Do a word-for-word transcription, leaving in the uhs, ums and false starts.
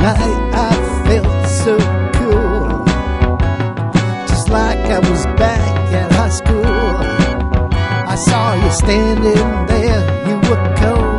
night I felt so cool, just like I was back at high school. I saw you standing there, you were cold.